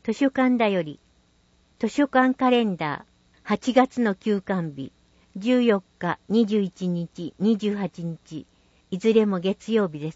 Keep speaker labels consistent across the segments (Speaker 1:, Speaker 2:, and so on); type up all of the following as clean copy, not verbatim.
Speaker 1: 図書館だより、図書館カレンダー、8月の休館日、14日、21日、28日、いずれも月曜日です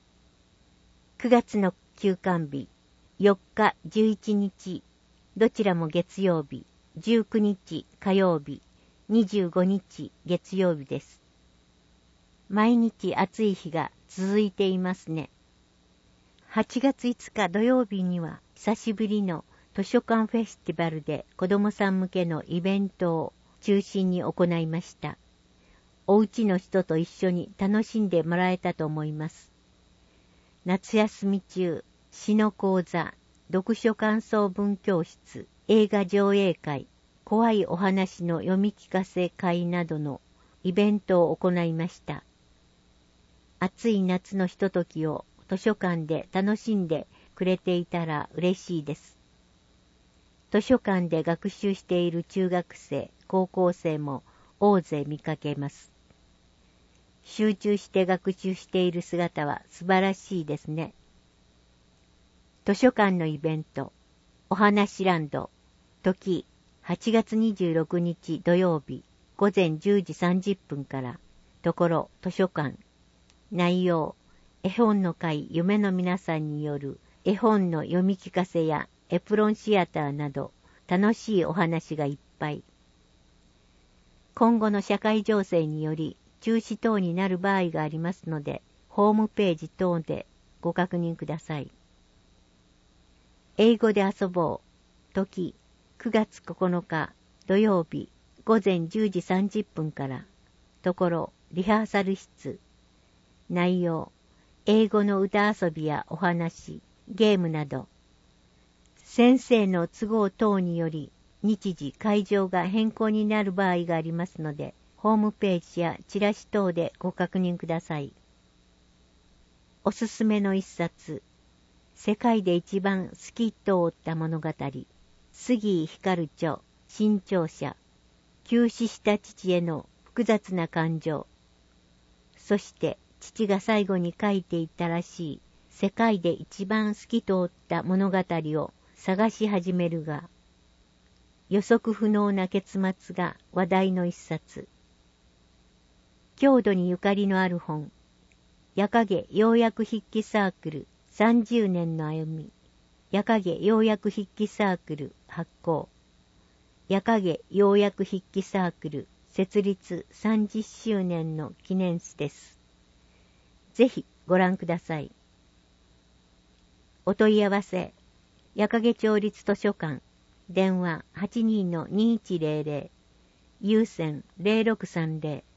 Speaker 1: 。9月の休館日、4日、11日、どちらも月曜日、19日火曜日、25日月曜日です。毎日暑い日が続いていますね。8月5日土曜日には久しぶりの図書館フェスティバルで子どもさん向けのイベントを中心に行いました。お家の人と一緒に楽しんでもらえたと思います。夏休み中、詩の講座、読書感想文教室、映画上映会、怖いお話の読み聞かせ会などのイベントを行いました。暑い夏のひとときを図書館で楽しんでくれていたら嬉しいです。図書館で学習している中学生、高校生も大勢見かけます。集中して学習している姿は素晴らしいですね。図書館のイベント、お話ランド、時8月26日土曜日午前10時30分から、ところ図書館、内容、絵本の会夢の皆さんによる絵本の読み聞かせやエプロンシアターなど楽しいお話がいっぱい。今後の社会情勢により中止等になる場合がありますので、ホームページ等でご確認ください。英語で遊ぼう。時9月9日土曜日午前10時30分から、ところリハーサル室。内容、英語の歌遊びやお話、ゲームなど。先生の都合等により日時会場が変更になる場合がありますので、ホームページやチラシ等でご確認ください。おすすめの一冊、世界で一番好きとおった物語、杉井光著、新潮社、急死した父への複雑な感情、そして父が最後に書いていたらしい世界で一番好きとおった物語を探し始めるが、予測不能な結末が話題の一冊。郷土にゆかりのある本、矢影要約筆記サークル30年の歩み、矢影要約筆記サークル発行、矢影要約筆記サークル設立30周年の記念誌です。ぜひご覧ください。お問い合わせ、矢影町立図書館、電話 82-2100、有線 0630